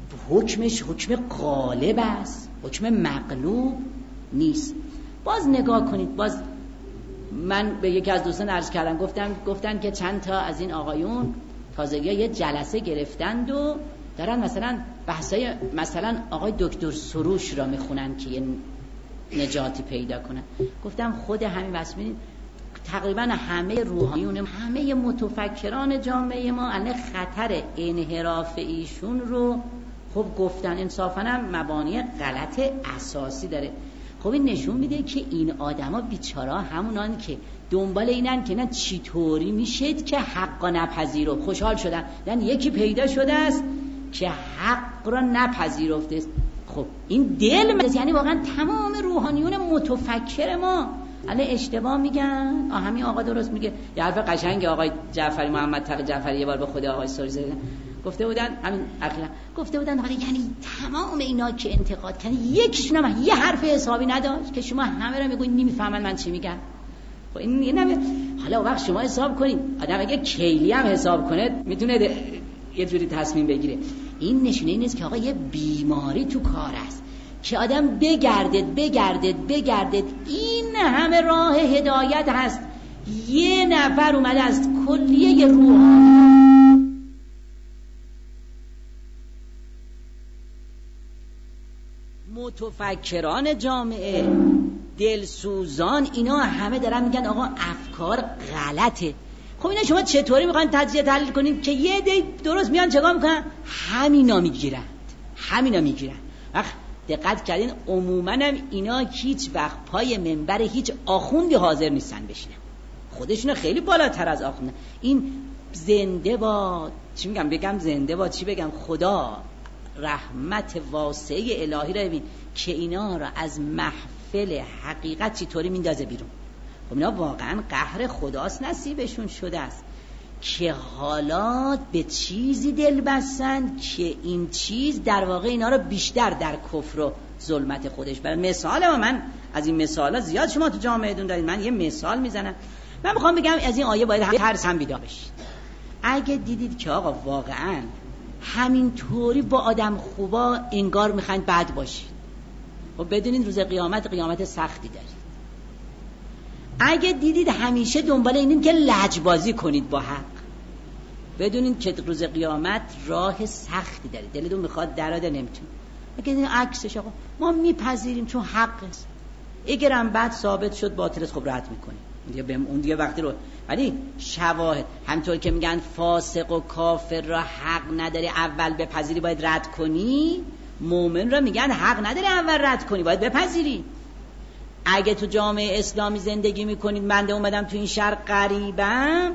A: حکمش حکم غالب است، حکم مغلوب نیست. باز نگاه کنید، باز من به یکی از دوستان عرض کردم، گفتم گفتن که چند تا از این آقایون تازگی یه جلسه گرفتند و دارن مثلا بحثای مثلا آقای دکتر سروش را میخونن که یه نجاتی پیدا کنن. گفتم خود همین واسمین تقریبا همه روحانیون، همه متفکران جامعه ما الان خطر انحراف ایشون رو خب گفتن. انصافا هم مبانی غلط اساسی داره. خب این نشون میده که این آدما بیچارا همونان که دنبال اینن که نه چطوری میشد که حق را نپذیرفت. خوشحال شدن یعنی یکی پیدا شده است که حق را نپذیرفته است. خب این دل مز... یعنی واقعا تمام روحانیون متفکر ما الان اشتباه میگن. آ همین آقا درست میگه. یه حرف قشنگ آقای جعفری، محمد تقی جعفری یه بار به خدا آقای سوری زدن، گفته بودن همین اخیرا گفته بودن آقا یعنی تمام اینا که انتقاد کردن یکیشون هم یه حرف حسابی نداشت که شما همه رو میگین نمیفهمن من چی میگم. خب این اینم حالا وقت شما حساب کنین. آدم اگه کیلی هم حساب کنه میتونه یه جوری تصمیم بگیره. این نشونه این است که آقا یه بیماری تو کار است که آدم بگردد بگردد بگردد این همه راه هدایت هست. یه نفر اومده از کلیه روحانی متفکران جامعه، دلسوزان، اینا همه دارن میگن آقا افکار غلطه. خب اینا شما چطوری میخواین تجزیه تحلیل کنین که یه دی درست میان چگاه میکنن؟ همینا میگیرند همینا میگیرند. وقت دقت کردین عموما هم اینا هیچ وقت پای منبر هیچ آخوندی حاضر نیستن بشینن، خودشونو خیلی بالاتر از آخوندن. این زنده باد، چی میگم بگم زنده باد چی بگم، خدا رحمت واسعه الهی رو ببین که اینا رو از محفل حقیقت چطوری میندازه بیرون. خب اینا واقعا قهر خداست نصیبشون شده است که حالات به چیزی دل بستن که این چیز در واقع اینا رو بیشتر در کفر و ظلمت خودش بره. مثال و من از این مثالا زیاد شما تو جامعه دون دارید، من یه مثال میزنم. من میخوام بگم از این آیه باید هر هم بیدار بشید. اگه دیدید که آقا واقعا همین طوری با آدم خوبا انگار میخواین بد باشید، و بدونید روز قیامت قیامت سختی دارید. اگه دیدید همیشه دنبال اینید که لجبازی کنید با حق، بدونید که روز قیامت راه سختی دارید، دلتون میخواد دراده نمیتونید. اگه دیدید عکسش آقا ما میپذیریم چون حق است، اگرم بعد ثابت شد باطل است خب رد میکنیم دیگه، به اون دیگه وقتی رو. ولی شواهد همینطور که میگن فاسق و کافر را حق نداره اول بپذیری باید رد کنی، مومن را میگن حق نداره اول رد کنی باید بپذیری. اگه تو جامعه اسلامی زندگی میکنید، من اومدم تو این شهر غریبم،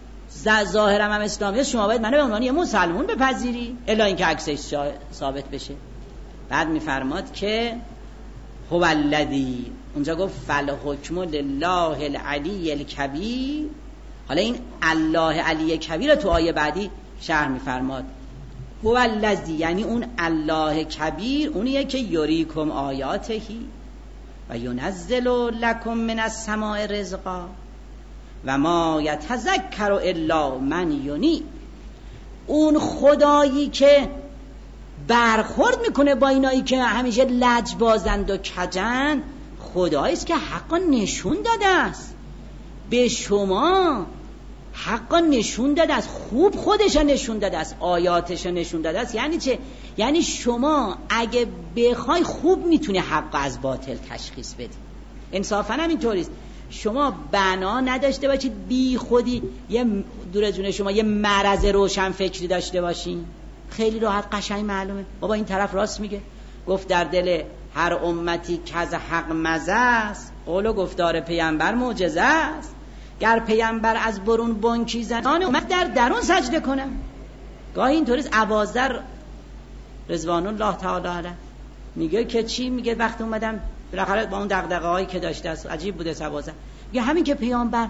A: ظاهرم هم اسلامیه، شما باید منو به عنوان یه مسلمون بپذیری الا اینکه عکسش ثابت بشه. بعد میفرماد که هو الذی، اونجا گفت فالحکم لله العلی الکبیر. حالا این الله علی کبیر تو آیه بعدی شرح میفرماد. هو الذی یعنی اون الله کبیر اونیه که یریکم آیاتهی و ینزل لکم من السماء رزقا و ما یتذکر الا من ینیب. اون خدایی که برخورد میکنه با اینایی که همیشه لجبازند و کجن، خدایی است که حقا نشون داده است به شما، حقا نشون داده است، خوب خودش نشون داده است، آیاتش نشون داده است. یعنی چه؟ یعنی شما اگه بخوای خوب میتونی حق از باطل تشخیص بدی. انصافا هم اینطوریست، شما بنا نداشته باشید بی خودی یه دور جون شما یه مرض روشن فکری داشته باشین. خیلی راحت قشنگ معلومه بابا این طرف راست میگه. گفت در دل هر امتی که از حق مزه است، قول و گفتار پیامبر معجزه است. گر پیامبر از برون بانکی زنان اومد در درون سجده کنم. گاهی اینطوریست. اباذر رضوان الله تعالی علیه میگه که چی؟ میگه وقتی اومدم بالاخره با اون دغدغه‌هایی که داشته است، عجیب بوده اباذر، میگه همین که پیامبر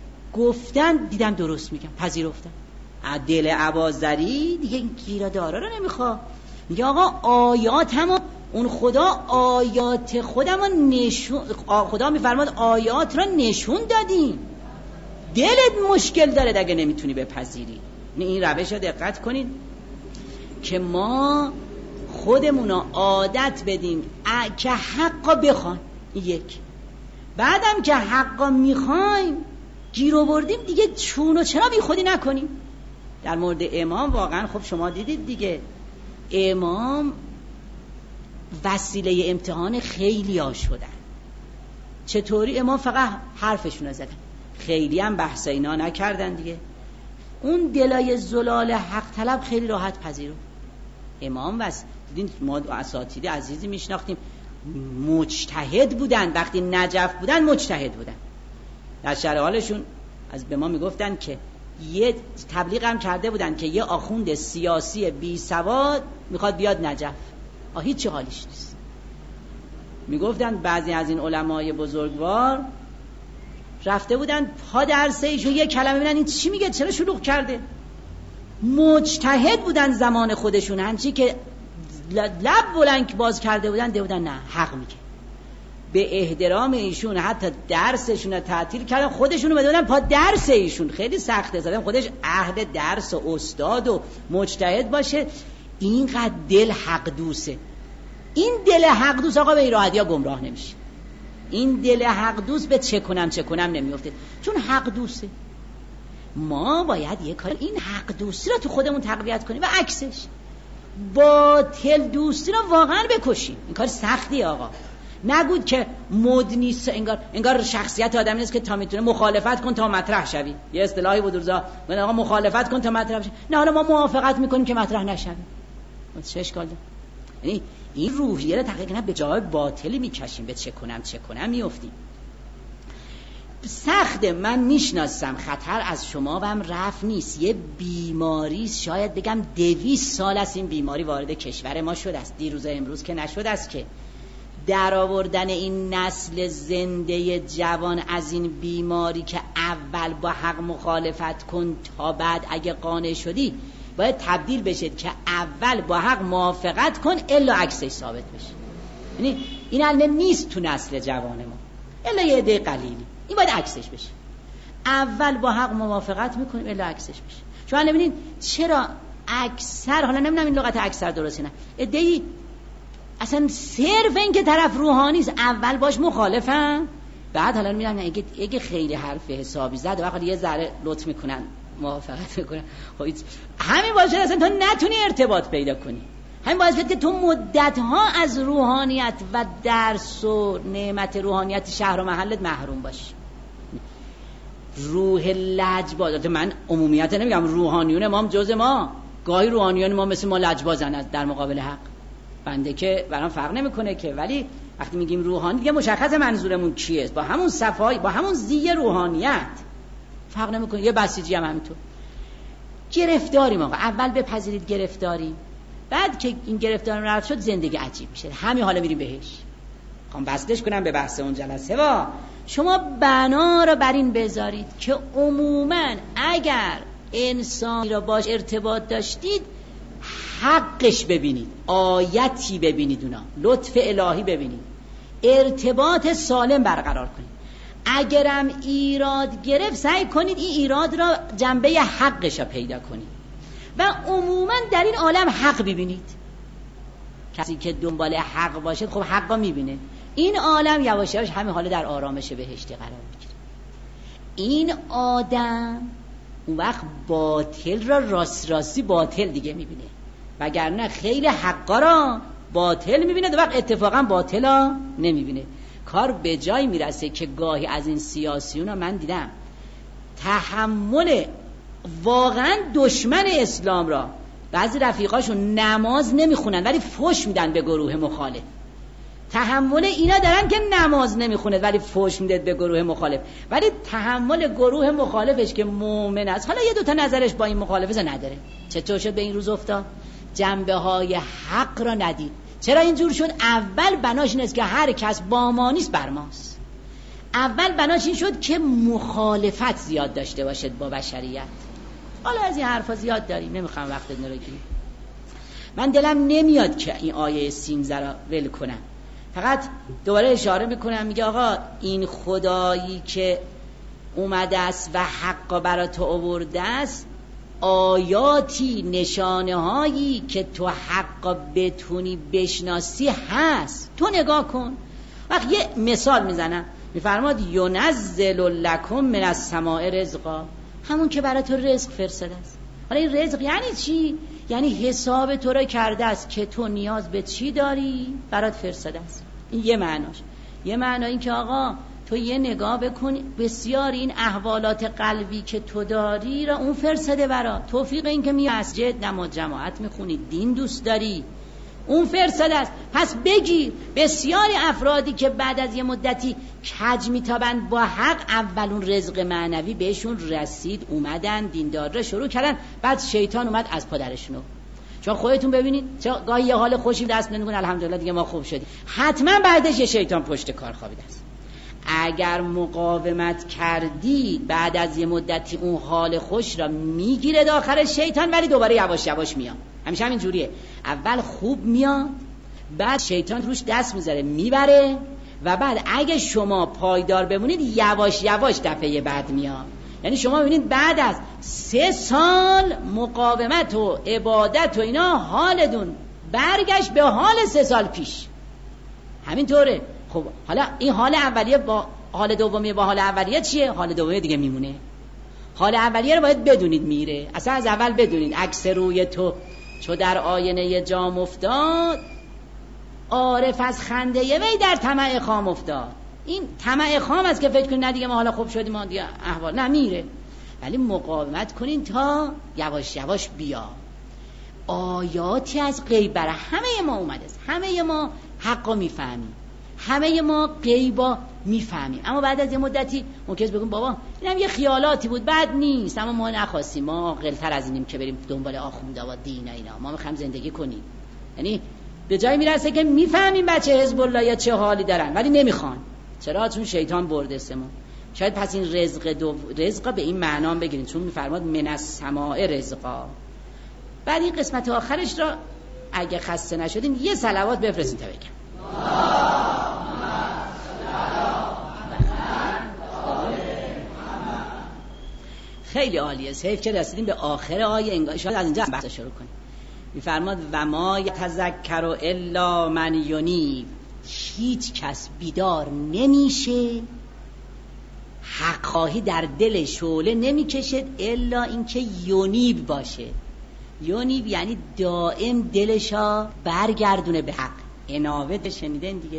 A: گفتن دیدم درست میگم، پذیرفتم. دل اباذری دیگه این گیره‌دارا رو نمیخواد. میگه آقا آیاتمو، اون خدا آیات خودمو نشون، خدا میفرماد آیات رو نشون دادیم. دلت مشکل داره اگه نمیتونی بپذیری. این روش رو دقت کنید که ما خودمونو عادت بدیم که حقا بخوایم. یک بعدم که حقا میخوایم گیر آوردیم دیگه چون و چرا بی خودی نکنیم. در مورد امام واقعا خب شما دیدید دیگه، امام وسیله امتحان خیلی ها شدن. چطوری؟ امام فقط حرفشون رو زدن، خیلی هم بحث اینا نکردن دیگه. اون دلای زلال حق طلب خیلی راحت پذیرو. امام بس دیدین ما اساتید عزیزی میشناختیم مجتهد بودن، وقتی نجف بودن مجتهد بودن. در شرح حالشون از به ما میگفتن که یه تبلیغ هم کرده بودن که یه آخوند سیاسی بی سواد میخواد بیاد نجف، آه هیچ حالیش نیست. میگفتن بعضی از این علمای بزرگوار رفته بودن پا درسه ایشون یه کلمه ببینن این چی میگه، چرا شلوغ کرده. مجتهد بودن زمان خودشون، همچی که لب بلند باز کرده بودن ده بودن نه حق میگه. به احترام ایشون حتی درسشون رو تعطیل کردن، خودشون رو بدونن پا درس ایشون. خیلی سخته زدن خودش عهد درس و استاد و مجتهد باشه. اینقدر دل حق دوسه. این دل حق دوست آقا به این راحتی ها گمراه نمیشه. این دل حق دوست به چه کنم چه کنم نمیفته، چون حق دوسته. ما باید یه کار این حق دوستی رو تو خودمون تقویت کنیم و عکسش باطل دوستی رو واقعا بکشیم. این کار سختی آقا. نگود که مد نیست، انگار انگار شخصیت آدمی نیست که تا میتونه مخالفت کن تا مطرح شوی. یه اصطلاحی بود روزا میگن آقا مخالفت کن تا مطرح شوی. نه حالا ما موافقت میکنیم که مطرح نشویم. چه اشکال داره؟ یعنی این روحیه رو تحقیق نه به جای باطلی میکشیم، به چه کنم چه کنم میافتیم. سخته، من میشناسم، خطر از شما و هم رفت نیست. یه بیماری شاید بگم دویست سال است این بیماری وارد کشور ما شده است، دیروز امروز که نشده است. که در آوردن این نسل زنده جوان از این بیماری که اول با حق مخالفت کن تا بعد اگه قانع شدی باید تبدیل بشه که اول با حق موافقت کن الا عکسش ثابت بشه. یعنی این علم نیست تو نسل جوان ما الا یه عده قلیلی، این باید عکسش بشه. اول با حق موافقت میکنیم الا عکسش بشه. شما نمیدین چرا اکثر، حالا نمیدونم این لغت اکثر درسته نه، عده‌ای اصلا صرف این که طرف روحانی است اول باش مخالفن، بعد حالا میرن اگه اگه خیلی حرف حسابی زد وقت یه ذره لطف میکنن موافقت میکنن. خب همین باشه اصلا تو نتونی ارتباط پیدا کنی. همین باعث شد که تو مدت‌ها از روحانیت و درس و نعمت روحانیت شهر و محلت محروم باشی. روح لجباز، من عمومیت نمیگم، روحانیون ما هم جز ما، گاهی روحانیون ما مثل ما لجبازن از در مقابل حق. بنده که برام فرق نمیکنه که، ولی وقتی میگیم روحانی دیگه مشخص منظورمون کیه، با همون صفای با همون زی روحانیت فرق نمیکنه. یه بسیجی هم همینطور گرفتاریم آقا. اول بپذیرید گرفتاریم، بعد که این گرفتار رفت شد زندگی عجیب میشه. همین حالا میریم بهش. خواهم بسلش کنم به بحث اون جلسه. وا شما بنا رو بر این بذارید که عموما اگر انسانی را باش ارتباط داشتید حقش ببینید، آیتی ببینید، اونا لطف الهی ببینید، ارتباط سالم برقرار کنید. اگرم ایراد گرفت سعی کنید این ایراد را جنبه حقش را پیدا کنید و عموما در این عالم حق ببینید. کسی که دنبال حق باشه خب حق را میبینه. این عالم یواش یواش همین حالا در آرامش بهشتی قرار میگیره. این آدم اون وقت باطل را راست راستی باطل دیگه میبینه، وگرنه خیلی حقا را باطل میبینه و وقت اتفاقا باطل را نمیبینه. کار به جای میرسه که گاهی از این سیاسیون من دیدم تحمل واقعا دشمن اسلام را، بعضی رفیقاشون نماز نمیخونن ولی فحش میدن به گروه مخالف. تحمل اینا دارن که نماز نمیخونه ولی فحش میده به گروه مخالف، ولی تحمل گروه مخالفش که مؤمن است حالا یه دوتا نظرش با این مخالفه نداره. چطور شد به این روز افتاد؟ جنبه های حق را ندید. چرا اینجور شد؟ اول بناش این است که هر کس با ما نیست بر ماست. اول بناش این شد که مخالفت زیاد داشته باشد با بشریت. حالا از این حرفا زیاد داریم، نمیخوام وقت نرگیریم. من دلم نمیاد که این آیه سیزده را ول کنم، فقط دوباره اشاره میکنم، میگه آقا این خدایی که اومده است و حق برای تو آورده است آیاتی نشانه هایی که تو حق بتونی بشناسی هست. تو نگاه کن. وقت یه مثال میزنم، میفرماد ینزل لکم من السماء رزقا، همون که برای تو رزق فرستاده است. حالا این رزق یعنی چی؟ یعنی حساب تو رو کرده است که تو نیاز به چی داری برات فرستاده است. این یه معناش. یه معنی این که آقا تو یه نگاه بکن، بسیار این احوالات قلبی که تو داری را اون فرستاده برات. توفیق این که می مسجد نماز جماعت میخونی، دین دوست داری، اون فرستاده است. پس بگیر. بسیاری افرادی که بعد از یه مدتی کج میتابند با حق، اول اون رزق معنوی بهشون رسید، اومدن دیندار را شروع کردن، بعد شیطان اومد از پادرشونو. چون خودتون ببینید چه گاهی یه حال خوشی دست نمیگن الحمدلله دیگه ما خوب شدیم، حتما بعدش یه شیطان پشت کار خوابیده است. اگر مقاومت کردی بعد از یه مدتی اون حال خوش را میگیره داخل شیطان، ولی دوباره یواش یواش میاد. همیشه همین جوریه، اول خوب میاد، بعد شیطان روش دست میذاره میبره، و بعد اگه شما پایدار بمونید یواش یواش دفعه بعد میاد. یعنی شما ببینید بعد از سه سال مقاومت و عبادت و اینا حالتون برگشت به حال سه سال پیش. همینطوره. خب حالا این حال اولیه با حال دومیه با حال اولیه چیه؟ حال دومیه دیگه میمونه. حال اولیه رو باید بدونید میره، اصلا از اول بدونید. عکس روی تو چو در آینه جام افتاد، عارف از خنده وی در طمع خام افتاد. این طمع خام است که فکر کنید نه دیگه ما حالا خوب شدیم، ما دیگه احوال نه میره. ولی مقاومت کنین تا یواش یواش بیا. آیاتی از غیب برای همه ما اومده است، همه ما حقا میفهمیم، همه ما غیبا میفهمیم، اما بعد از یه مدتی ممکنه بگیم بابا اینم یه خیالاتی بود، بد نیست، اما ما نخواستیم، ما عاقل‌تر از اینیم که بریم دنبال آخونده و دین اینا، ما میخوایم زندگی کنیم. یعنی به جای میرسه که میفهمیم بچه حزب الله یا چه حالی دارن، ولی نمیخوان. چرا؟ چون شیطان برده سمون. شاید پس این رزق دو رزقا به این معنا بگیرین، چون میفرماد من السماء رزقا. بعد این قسمت آخرش را اگه خسته نشدین یه صلوات بفرستین تا بگم. خیلی عالیه. حیف که رسیدیم به آخر آیه، انگار شاید از اینجا بحث شروع کنیم. میفرماد و ما یتذکر الا من ینیب، هیچ کس بیدار نمیشه، حق خواهی در دل شعله نمیکشد الا اینکه ینیب باشه. ینیب یعنی دائم دلشا برگردونه به حق. انابه شنیدن دیگه.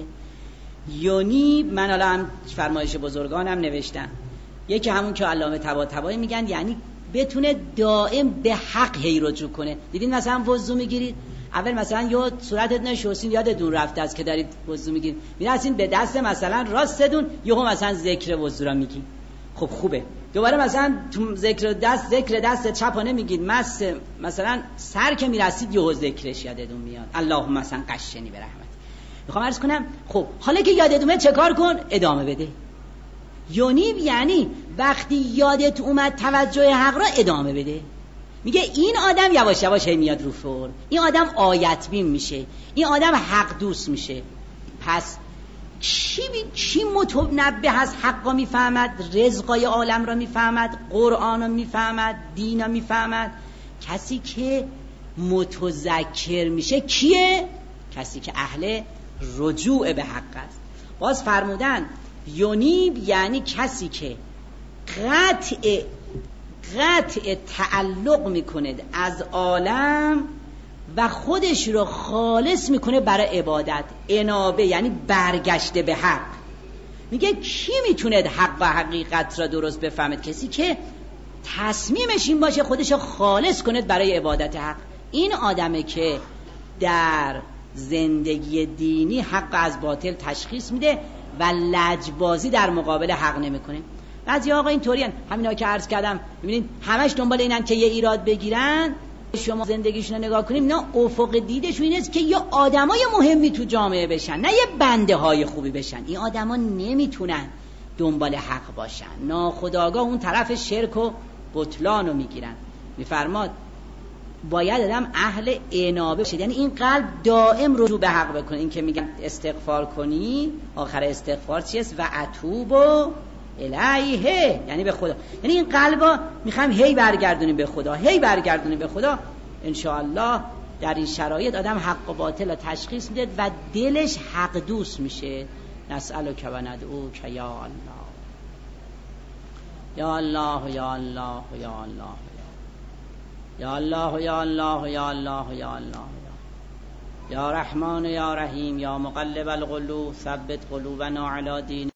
A: ینیب من حالا هم فرمایش بزرگانم نوشتم، یکی همون که علامه طباطبایی میگن یعنی بتونه دائم به حق هی رجوع کنه. دیدین مثلا وضو میگیرید، اول مثلا یا صورتت نشوستین یادتون رفته است که دارید وضو میگیرید، میرسین به دست مثلا راستتون یهو مثلا ذکر وضو را میگین، خب خوبه. دوباره مثلا تو ذکر دست ذکر دست چپانه میگید، مس مثلا سر که میرسید یهو ذکرش یادتون میاد، اللهم مثلا قشنی به رحمت. میخوام عرض کنم خب حالا که یادت اومد چه کار کن؟ ادامه بده. یونیب یعنی وقتی یادت اومد توجه حق را ادامه بده. میگه این آدم یواش یواش میاد رو فور، این آدم آیت بین میشه، این آدم حق دوست میشه. پس کی بی... کی متنبه از حق را میفهمد، رزقای عالم را میفهمد، قرآن را میفهمد، دین را میفهمد؟ کسی که متذکر میشه. کیه؟ کسی که اهل رجوع به حق است. باز فرمودن یونیب یعنی کسی که قطع قطع تعلق میکنه از عالم و خودش رو خالص میکنه برای عبادت. انابه یعنی برگشته به حق. میگه کی میتونه حق و حقیقت را درست بفهمد؟ کسی که تصمیمش این باشه خودش رو خالص کنه برای عبادت حق. این آدمه که در زندگی دینی حق از باطل تشخیص میده و لجبازی در مقابل حق نمیکنه. بعضی آقا اینطوری هن، همینا که عرض کردم ببینید همش دنبال اینن که یه ایراد بگیرن. شما زندگیشون رو نگاه کنیم، نه افق دیدشون اینه که یه آدمای مهمی تو جامعه بشن، نه یه بنده های خوبی بشن. این آدما نمیتونن دنبال حق باشن، ناخودآگاه اون طرف شرک و بطلان رو میگیرن. میفرماد باید آدم اهل انابه بشه، یعنی این قلب دائم رجوع به حق بکنه. این که میگن استغفار کنی، آخر استغفار چیست؟ و اتوب و الیه یعنی به خدا، یعنی این قلبا میخوایم هی برگردونیم به خدا، هی برگردونیم به خدا. انشاءالله در این شرایط آدم حق و باطل تشخیص میده و دلش حق دوست میشه. نسألک و ندعوک یا الله یا الله یا الله یا الله یا الله یا الله یا الله یا الله یا رحمان یا رحیم یا مقلب القلوب ثبت قلوبنا علی دین